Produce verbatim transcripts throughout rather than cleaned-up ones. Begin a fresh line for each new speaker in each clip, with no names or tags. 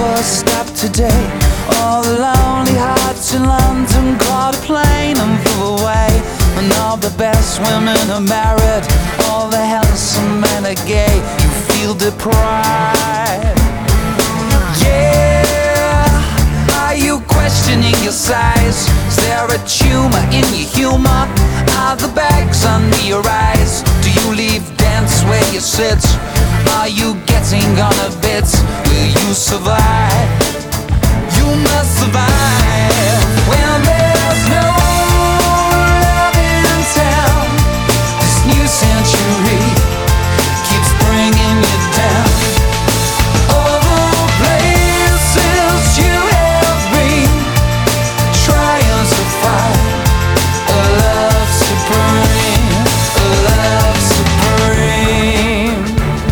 bus stop today. All the lonely hearts in London caught a plane and flew away. And all the best women are married, all the handsome men are gay. You feel deprived. Yeah, are you questioning your size? Is there a tumor in your humor? Are the bags under your eyes? Do you leave dance where you sit? Are you getting on a bit? Will you survive? You must survive. When there's no love in town, this new century keeps bringing you down. All the places you have been, trying to find a love supreme, a love supreme.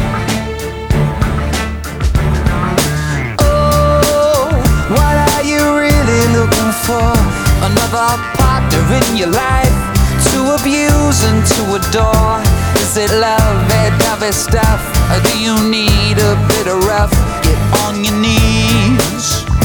Oh, what are you really looking for? Another partner in your life to abuse and to adore? Is it lovey-dovey stuff, or do you need a bit of rough? Get on your knees.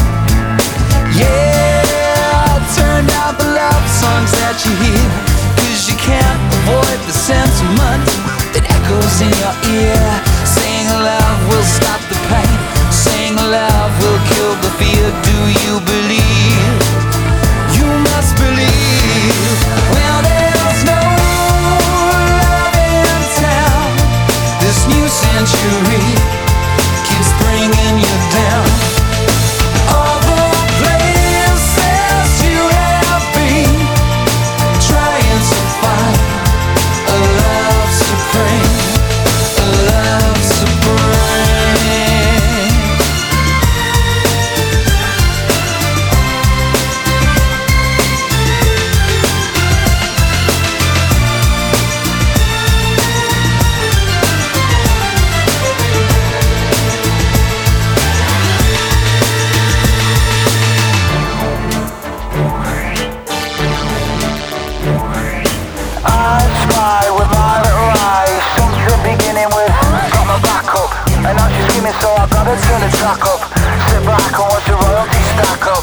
Yeah, turn down the love songs that you hear, 'cause you can't avoid the sentiment that echoes in your ear. Saying love will stop the pain, saying love will kill the fear. Do you believe? You must believe. Well, there's no love in town, this new century keeps bringing you down. All the places you have been, trying to find a love supreme, a love supreme. I spy with my little eyes, something beginning with got my back up, and now she's screaming, so I've got to turn the track up. Sit back and watch the royalty stack up.